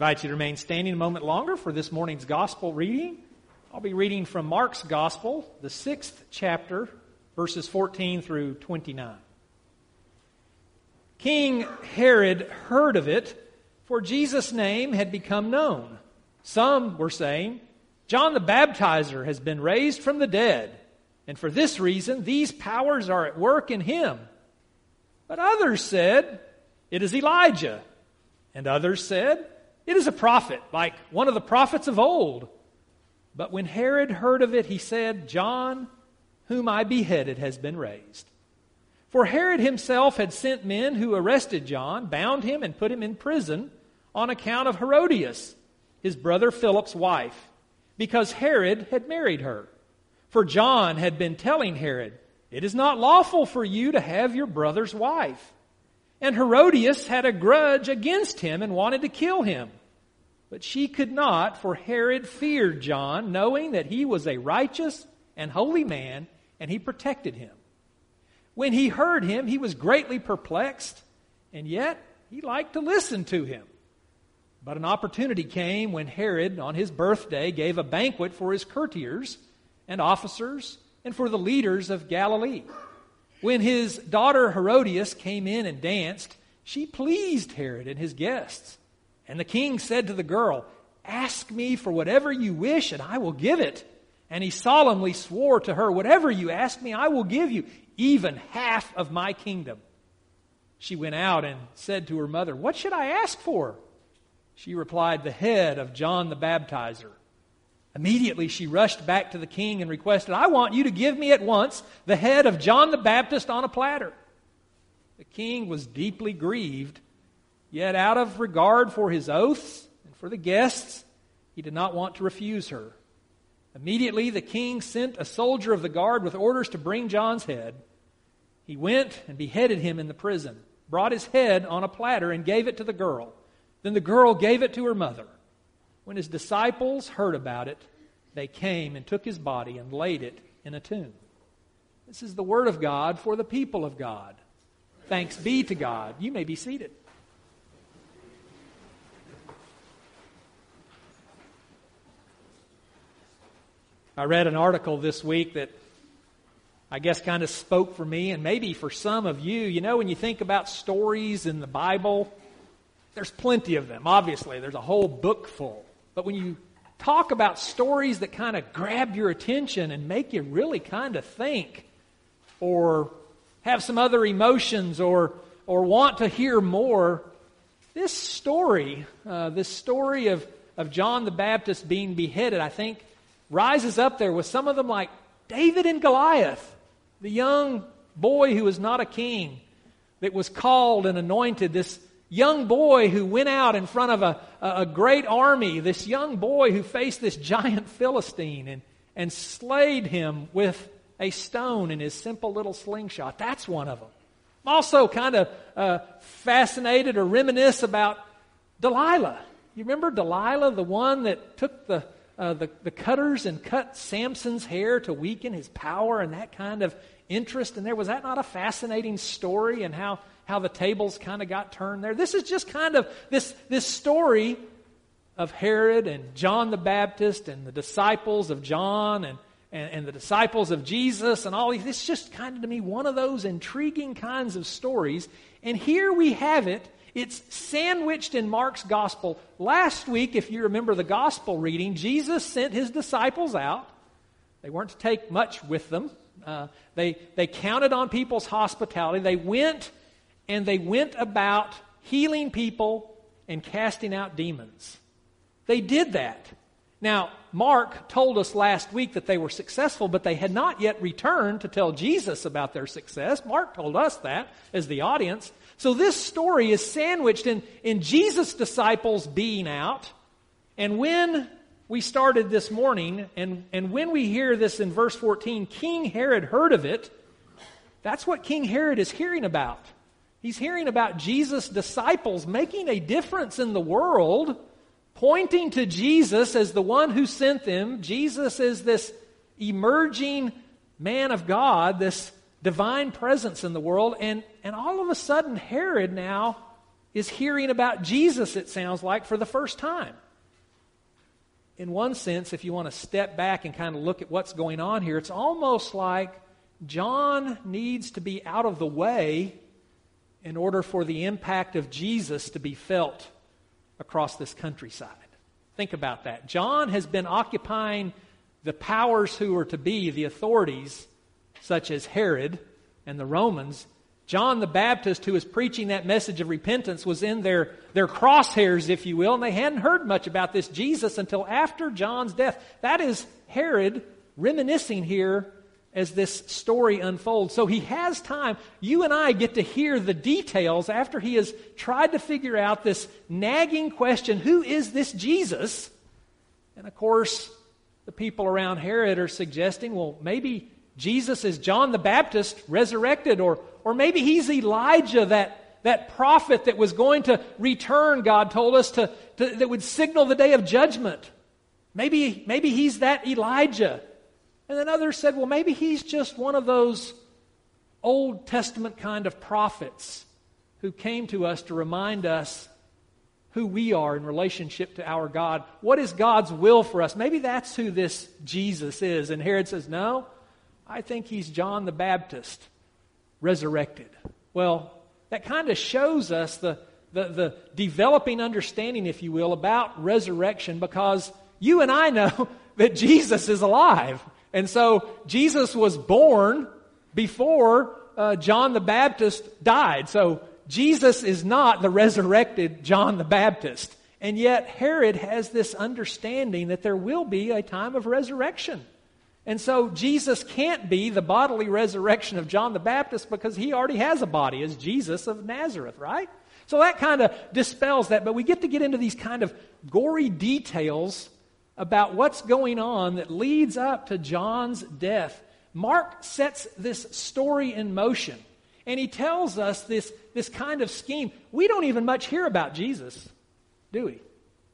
I invite you to remain standing a moment longer for this morning's gospel reading. I'll be reading from Mark's Gospel, the 6th chapter, verses 14 through 29. King Herod heard of it, for Jesus' name had become known. Some were saying, "John the Baptizer has been raised from the dead, and for this reason these powers are at work in him." But others said, "It is Elijah." And others said, "It is a prophet, like one of the prophets of old." But when Herod heard of it, he said, "John, whom I beheaded, has been raised." For Herod himself had sent men who arrested John, bound him, and put him in prison on account of Herodias, his brother Philip's wife, because Herod had married her. For John had been telling Herod, "It is not lawful for you to have your brother's wife." And Herodias had a grudge against him and wanted to kill him. But she could not, for Herod feared John, knowing that he was a righteous and holy man, and he protected him. When he heard him, he was greatly perplexed, and yet he liked to listen to him. But an opportunity came when Herod, on his birthday, gave a banquet for his courtiers and officers and for the leaders of Galilee. When his daughter Herodias came in and danced, she pleased Herod and his guests. And the king said to the girl, "Ask me for whatever you wish, and I will give it." And he solemnly swore to her, "Whatever you ask me, I will give you, even half of my kingdom." She went out and said to her mother, "What should I ask for?" She replied, "The head of John the Baptizer." Immediately she rushed back to the king and requested, "I want you to give me at once the head of John the Baptist on a platter." The king was deeply grieved, yet out of regard for his oaths and for the guests, he did not want to refuse her. Immediately the king sent a soldier of the guard with orders to bring John's head. He went and beheaded him in the prison, brought his head on a platter and gave it to the girl. Then the girl gave it to her mother. When his disciples heard about it, they came and took his body and laid it in a tomb. This is the word of God for the people of God. Thanks be to God. You may be seated. I read an article this week that I guess kind of spoke for me and maybe for some of you. You know, when you think about stories in the Bible, there's plenty of them. Obviously, there's a whole book full. But when you talk about stories that kind of grab your attention and make you really kind of think or have some other emotions or want to hear more, this story of John the Baptist being beheaded, I think, rises up there with some of them like David and Goliath, the young boy who was not a king, that was called and anointed, this young boy who went out in front of a great army, this young boy who faced this giant Philistine and slayed him with a stone in his simple little slingshot. That's one of them. I'm also kind of fascinated or reminisce about Delilah. You remember Delilah, the one that took the cutters and cut Samson's hair to weaken his power and that kind of interest in there? Was that not a fascinating story, and how the tables kind of got turned there? This is just kind of this story of Herod and John the Baptist and the disciples of John and the disciples of Jesus and all these. It's just kind of, to me, one of those intriguing kinds of stories. And here we have it. It's sandwiched in Mark's Gospel. Last week, if you remember the Gospel reading, Jesus sent his disciples out. They weren't to take much with them. They counted on people's hospitality. They went about healing people and casting out demons. They did that. Now, Mark told us last week that they were successful, but they had not yet returned to tell Jesus about their success. Mark told us that as the audience. So this story is sandwiched in Jesus' disciples being out. And when we started this morning, and when we hear this in verse 14, King Herod heard of it, that's what King Herod is hearing about. He's hearing about Jesus' disciples making a difference in the world, pointing to Jesus as the one who sent them. Jesus is this emerging man of God, this divine presence in the world. And all of a sudden, Herod now is hearing about Jesus, it sounds like, for the first time. In one sense, if you want to step back and kind of look at what's going on here, it's almost like John needs to be out of the way in order for the impact of Jesus to be felt across this countryside. Think about that. John has been occupying the powers who are to be the authorities, such as Herod and the Romans. John the Baptist, who was preaching that message of repentance, was in their crosshairs, if you will, and they hadn't heard much about this Jesus until after John's death. That is Herod reminiscing here as this story unfolds. So he has time. You and I get to hear the details after he has tried to figure out this nagging question, who is this Jesus? And of course, the people around Herod are suggesting, well, maybe Jesus is John the Baptist resurrected, or maybe he's Elijah, that prophet that was going to return, God told us, that would signal the day of judgment. Maybe he's that Elijah. And then others said, well, maybe he's just one of those Old Testament kind of prophets who came to us to remind us who we are in relationship to our God. What is God's will for us? Maybe that's who this Jesus is. And Herod says, no, I think he's John the Baptist resurrected. Well, that kind of shows us the developing understanding, if you will, about resurrection, because you and I know that Jesus is alive. And so Jesus was born before John the Baptist died. So Jesus is not the resurrected John the Baptist. And yet Herod has this understanding that there will be a time of resurrection. And so Jesus can't be the bodily resurrection of John the Baptist because he already has a body as Jesus of Nazareth, right? So that kind of dispels that. But we get into these kind of gory details about what's going on that leads up to John's death. Mark sets this story in motion, and he tells us this kind of scheme. We don't even much hear about Jesus, do we?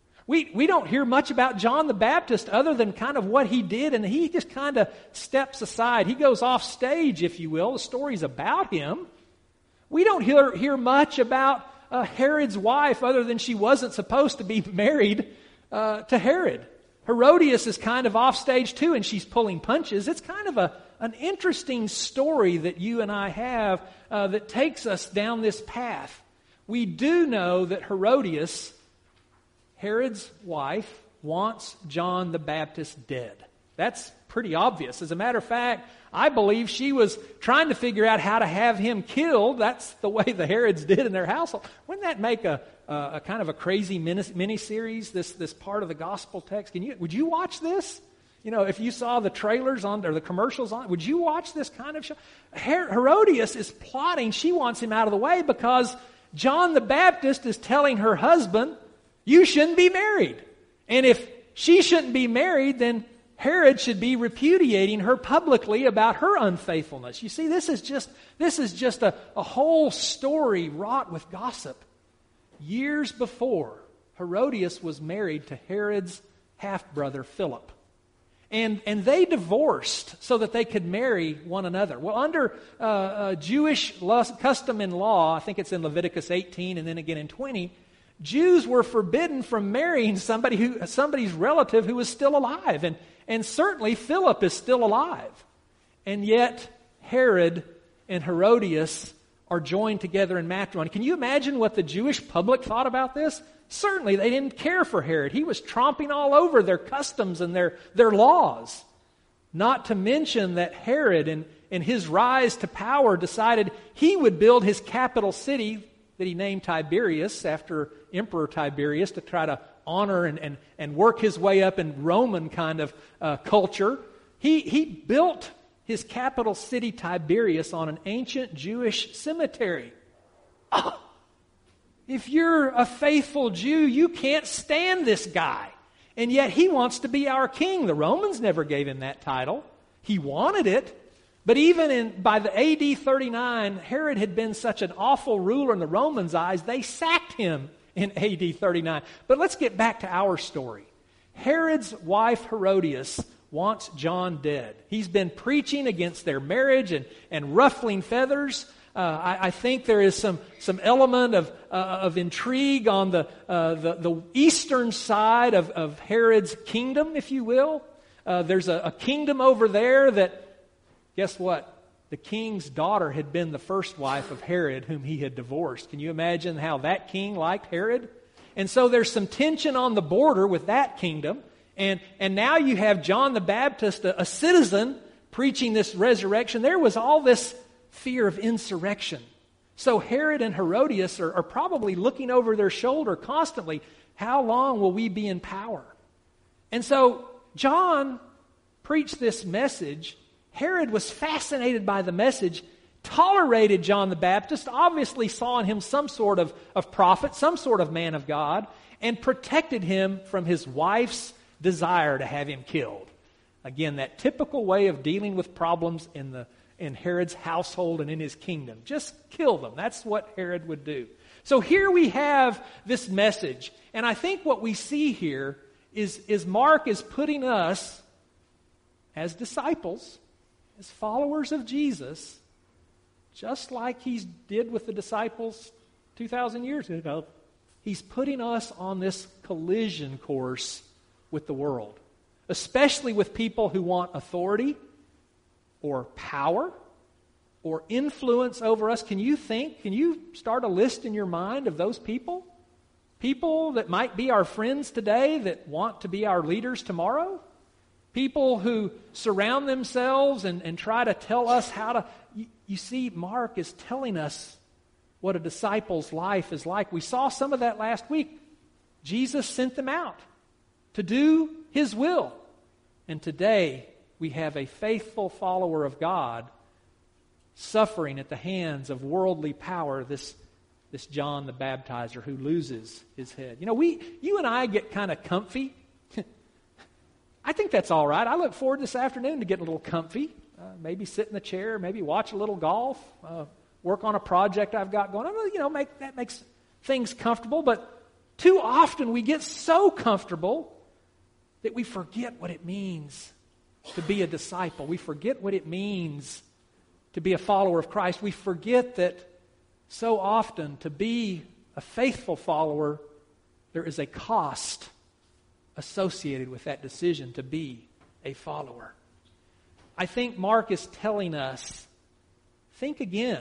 We don't hear much about John the Baptist other than kind of what he did, and he just kind of steps aside. He goes off stage, if you will. The story's about him. We don't hear much about Herod's wife other than she wasn't supposed to be married to Herod. Herodias is kind of off stage too, and she's pulling punches. It's kind of an interesting story that you and I have that takes us down this path. We do know that Herodias, Herod's wife, wants John the Baptist dead. That's pretty obvious. As a matter of fact, I believe she was trying to figure out how to have him killed. That's the way the Herods did in their household. Wouldn't that make a kind of a crazy mini-series, this part of the gospel text? Would you watch this? You know, if you saw the trailers on or the commercials on, would you watch this kind of show? Herodias is plotting. She wants him out of the way because John the Baptist is telling her husband, you shouldn't be married. And if she shouldn't be married, then Herod should be repudiating her publicly about her unfaithfulness. You see, this is just a whole story wrought with gossip. Years before, Herodias was married to Herod's half-brother Philip. And they divorced so that they could marry one another. Well, under Jewish custom and law, I think it's in Leviticus 18 and then again in 20, Jews were forbidden from marrying somebody's relative who was still alive. And certainly Philip is still alive. And yet Herod and Herodias are joined together in matrimony. Can you imagine what the Jewish public thought about this? Certainly they didn't care for Herod. He was tromping all over their customs and their laws. Not to mention that Herod, in his rise to power, decided he would build his capital city that he named Tiberias after Emperor Tiberius to try to honor and work his way up in Roman kind of culture. He built his capital city Tiberias on an ancient Jewish cemetery. Oh, if you're a faithful Jew, you can't stand this guy. And yet he wants to be our king. The Romans never gave him that title. He wanted it. But even by the AD 39, Herod had been such an awful ruler in the Romans' eyes, they sacked him in AD 39. But let's get back to our story. Herod's wife Herodias wants John dead. He's been preaching against their marriage and ruffling feathers. I think there is some element of intrigue on the eastern side of Herod's kingdom, if you will. There's a kingdom over there that, guess what? The king's daughter had been the first wife of Herod, whom he had divorced. Can you imagine how that king liked Herod? And so there's some tension on the border with that kingdom. And now you have John the Baptist, a citizen, preaching this resurrection. There was all this fear of insurrection. So Herod and Herodias are probably looking over their shoulder constantly. How long will we be in power? And so John preached this message. Herod was fascinated by the message, tolerated John the Baptist, obviously saw in him some sort of prophet, some sort of man of God, and protected him from his wife's desire to have him killed. Again, that typical way of dealing with problems in Herod's household and in his kingdom. Just kill them. That's what Herod would do. So here we have this message. And I think what we see here is Mark is putting us as disciples, as followers of Jesus, just like he did with the disciples 2,000 years ago. He's putting us on this collision course with the world, especially with people who want authority or power or influence over us. Can you start a list in your mind of those people? People that might be our friends today that want to be our leaders tomorrow? People who surround themselves and try to tell us how to... You see, Mark is telling us what a disciple's life is like. We saw some of that last week. Jesus sent them out to do His will. And today, we have a faithful follower of God suffering at the hands of worldly power, this John the Baptizer who loses his head. You and I get kind of comfy. I think that's all right. I look forward this afternoon to getting a little comfy. Maybe sit in the chair, maybe watch a little golf, work on a project I've got going on. That makes things comfortable. But too often we get so comfortable that we forget what it means to be a disciple. We forget what it means to be a follower of Christ. We forget that so often to be a faithful follower, there is a cost associated with that decision to be a follower. I think Mark is telling us, think again.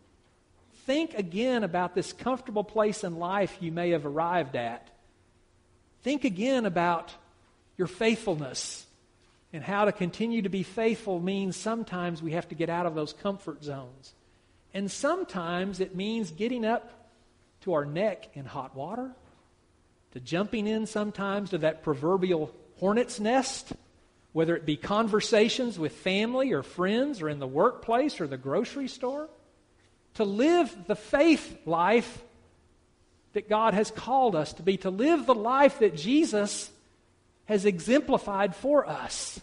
Think again about this comfortable place in life you may have arrived at. Think again about your faithfulness and how to continue to be faithful means sometimes we have to get out of those comfort zones. And sometimes it means getting up to our neck in hot water, to jumping in sometimes to that proverbial hornet's nest, whether it be conversations with family or friends or in the workplace or the grocery store, to live the faith life that God has called us to be, to live the life that Jesus has exemplified for us.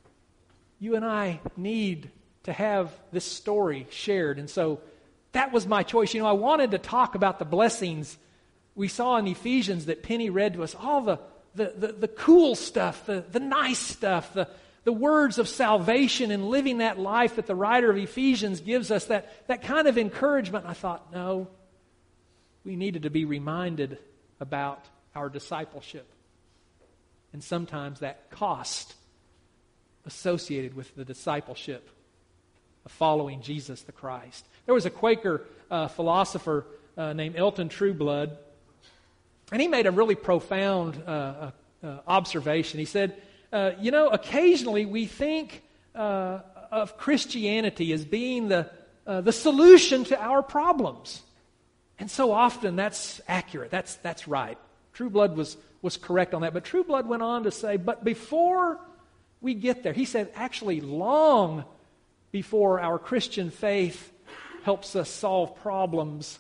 You and I need to have this story shared. And so that was my choice. I wanted to talk about the blessings we saw in Ephesians that Penny read to us. All the cool stuff, the nice stuff, the words of salvation and living that life that the writer of Ephesians gives us, that kind of encouragement. And I thought, no, we needed to be reminded about our discipleship. And sometimes that cost associated with the discipleship of following Jesus the Christ. There was a Quaker philosopher named Elton Trueblood, and he made a really profound observation. He said, occasionally we think of Christianity as being the solution to our problems. And so often that's accurate. That's right. Trueblood was correct on that. But Trueblood went on to say, but before we get there, he said, actually long before our Christian faith helps us solve problems,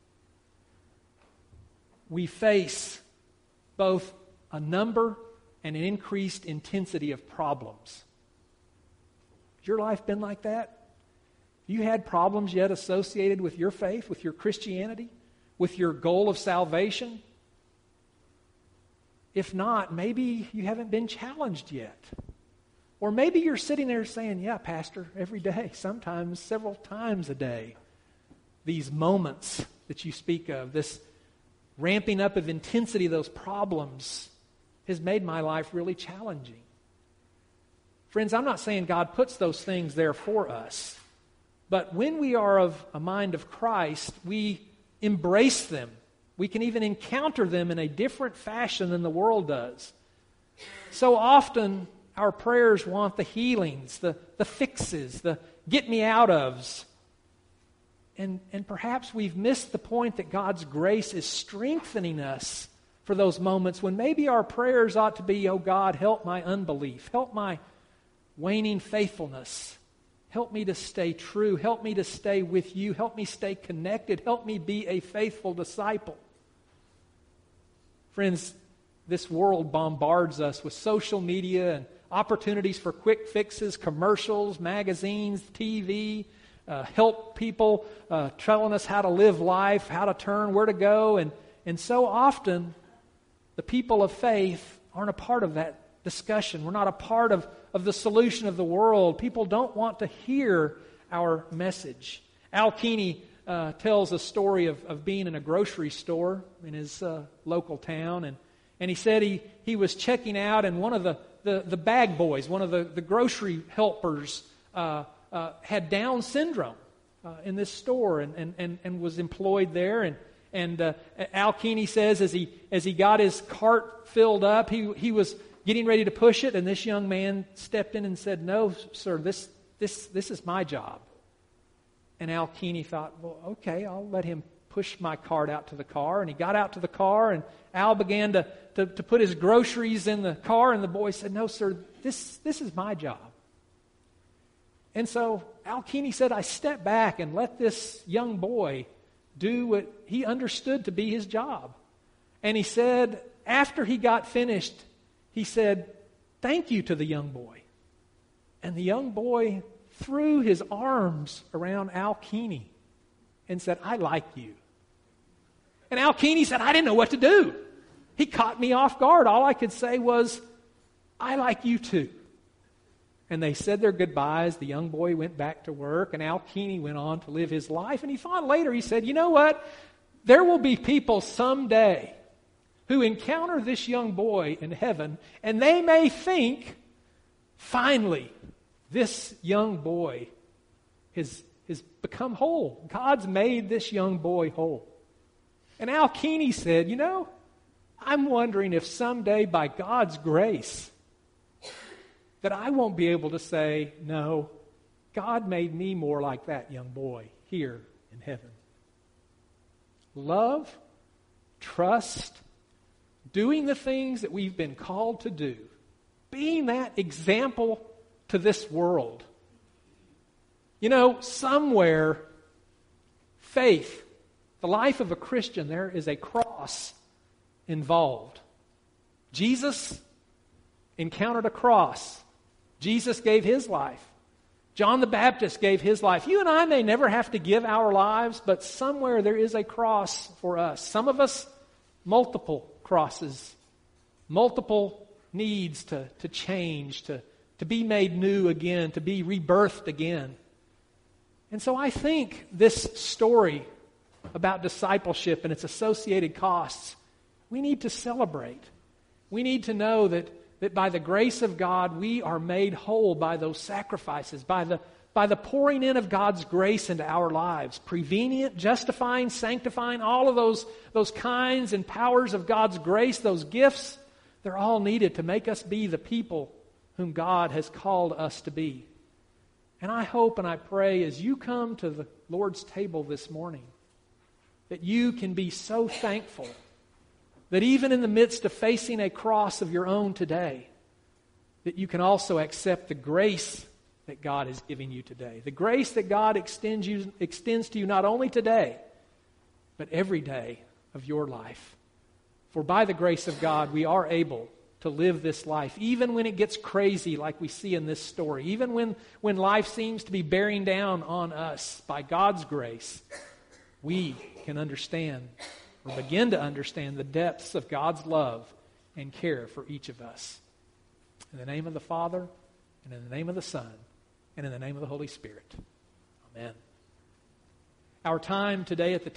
we face both a number and an increased intensity of problems. Has your life been like that? You had problems yet associated with your faith, with your Christianity, with your goal of salvation? If not, maybe you haven't been challenged yet. Or maybe you're sitting there saying, yeah, Pastor, every day, sometimes several times a day. these moments that you speak of, this ramping up of intensity of those problems, has made my life really challenging. Friends, I'm not saying God puts those things there for us, but when we are of a mind of Christ, we embrace them. We can even encounter them in a different fashion than the world does. So often, our prayers want the healings, the fixes, the get me out ofs. And perhaps we've missed the point that God's grace is strengthening us for those moments when maybe our prayers ought to be, oh God, help my unbelief, help my waning faithfulness, help me to stay true, help me to stay with you, help me stay connected, help me be a faithful disciple. Friends, this world bombards us with social media and opportunities for quick fixes, commercials, magazines, TV, help people telling us how to live life, how to turn, where to go. And so often, the people of faith aren't a part of that discussion. We're not a part of the solution of the world. People don't want to hear our message. Al Keeney tells a story of being in a grocery store in his local town, and he said he was checking out, and one of the bag boys, one of the grocery helpers, had Down syndrome in this store and was employed there. And Al Keeney says as he got his cart filled up, he was getting ready to push it, and this young man stepped in and said, "No, sir, this is my job." And Al Keeney thought, well, okay, I'll let him push my cart out to the car. And he got out to the car, and Al began to put his groceries in the car, and the boy said, "No, sir, this is my job." And so Al Keeney said, I stepped back and let this young boy do what he understood to be his job. And he said, after he got finished, he said, "Thank you" to the young boy. And the young boy threw his arms around Al Keeney and said, "I like you." And Al Keeney said, "I didn't know what to do. He caught me off guard. All I could say was, 'I like you too.'" And they said their goodbyes. The young boy went back to work, and Al Keeney went on to live his life. And he thought later, he said, you know what? There will be people someday who encounter this young boy in heaven, and they may think, finally, this young boy has become whole. God's made this young boy whole. And Al Keeney said, I'm wondering if someday, by God's grace, that I won't be able to say, no, God made me more like that young boy here in heaven. Love, trust, doing the things that we've been called to do, being that example to this world. Somewhere, faith, the life of a Christian, there is a cross involved. Jesus encountered a cross. Jesus gave his life. John the Baptist gave his life. You and I may never have to give our lives, but somewhere there is a cross for us. Some of us, multiple crosses, multiple needs to change, to be made new again, to be rebirthed again. And so I think this story about discipleship and its associated costs, we need to celebrate. We need to know that by the grace of God, we are made whole by those sacrifices, by the pouring in of God's grace into our lives, prevenient, justifying, sanctifying, all of those kinds and powers of God's grace, those gifts, they're all needed to make us be the people whom God has called us to be. And I hope and I pray as you come to the Lord's table this morning, that you can be so thankful that even in the midst of facing a cross of your own today, that you can also accept the grace that God is giving you today. The grace that God extends to you not only today, but every day of your life. For by the grace of God, we are able to live this life, even when it gets crazy like we see in this story, even when life seems to be bearing down on us. By God's grace, we can understand or begin to understand the depths of God's love and care for each of us. In the name of the Father, and in the name of the Son, and in the name of the Holy Spirit. Amen. Our time today at the